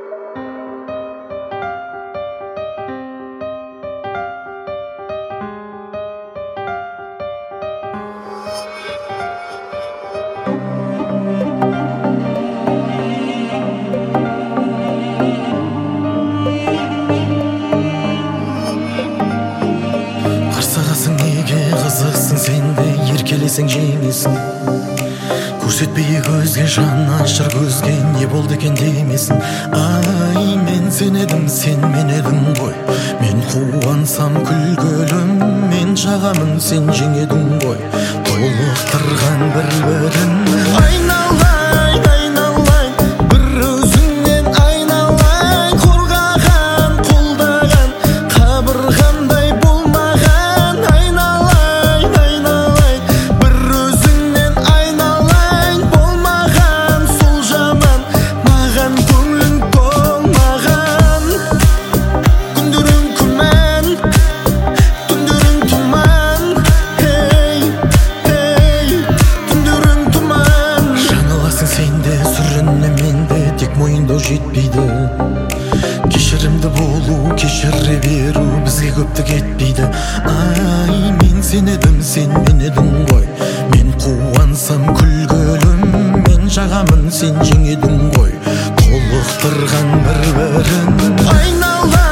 Қарсағасың неге қызықсың, сен де еркелесең жеңесің. Көрсетпей көзге, жан ашыр көзге, не болды екен демесін. Ай, мен сен едім, сен мен едің ғой. Мен қуансам күлгөлім, мен жағамын, сен жеңедің ғой. Толықтырған бір-бірін айналайын, айналайын, бір өзіңнен айналайын. Қорғаған, қолдаған, қабырғамдай болмаған. Айналайын, айналайын, бір өзіңнен айналайын. Болмаған сол жаман, маған көңілің толмаған. Күндерің күмән, түндерің тұман. Хей, хей, түндерің тұман. Жаңыласың сен де, сүрінне мен де, тек мойындау жетпейді. Кешірімді болу, кешіре беру бізге көптік етпейді. Ай, мен сен едім, сен мен едің ғой. Мен қуансам күлгөлім, мен жағамын, сен жеңедің ғой. Толықтырған бір-бірін айналайын.